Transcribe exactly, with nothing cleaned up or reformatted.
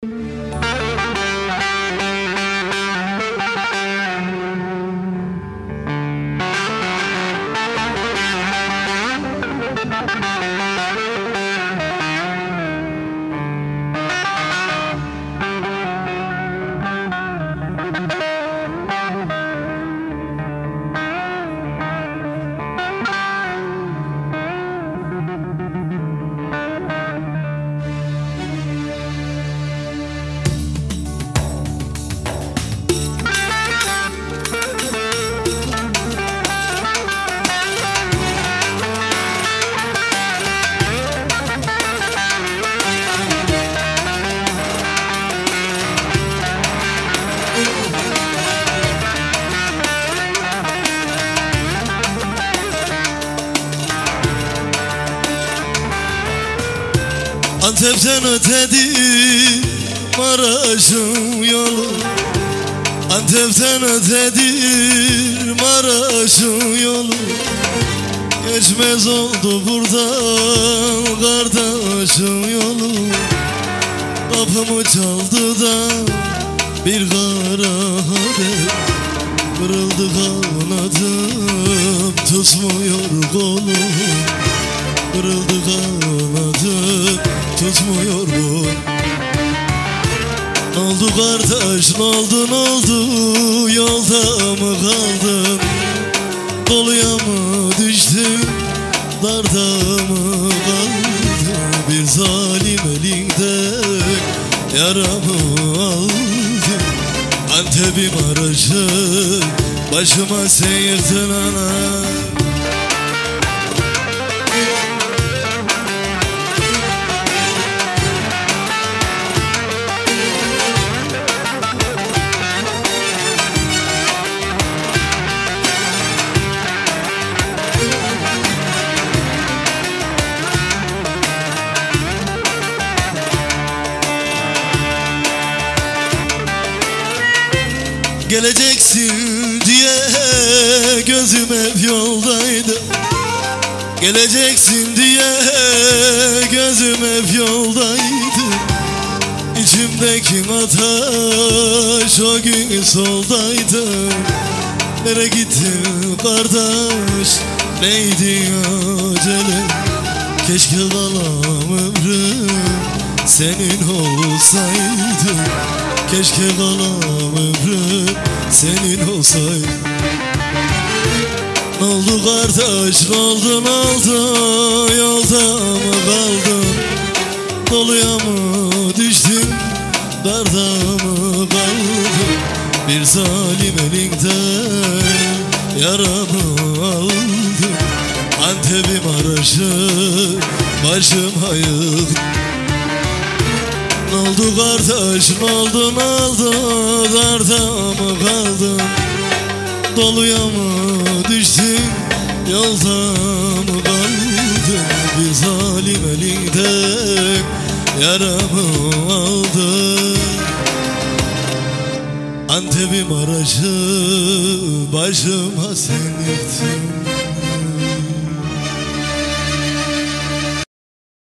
Antep'ten ötedir Maraş'ın yolu, Antep'ten ötedir Maraş'ın yolu. Geçmez oldu buradan kardeşin yolu. Kapımı çaldı da bir kara haber, kırıldı kanadım tutmuyor kolum. Kırıldı kanadım tutmuyor bu. Ne oldu kardeş, ne oldu, ne oldu? Yolda mı kaldın? Doluya mı düştün? Darda mı kaldın? Bir zalim elinde yaramı aldı. Antep'im Maraş'ı başıma sen yıktın ana. Geleceksin diye gözüm hep yoldaydı. Geleceksin diye gözüm hep yoldaydı. İçimdeki ateş o gün soldaydı. Nereye gittin kardeş, neydi acele? Keşke kalan ömrüm senin olsaydı. Keşke kalan ömrüm senin olsaydı. Ne oldu kardeş, ne oldu, ne oldu? Yolda mı kaldın? Doluya mı düştün? Darda mı kaldın? Bir zalim elinden yaramı aldı. Antep'im Maraş'ı başıma yıktı. Ne oldu kardeş, ne oldu, ne oldu? Darda mı kaldın? Doluya mı düştün? Yolda mı kaldın? Bir zalim elinden yaramı aldı. Antep'im Maraş'ı başıma sen yıktın.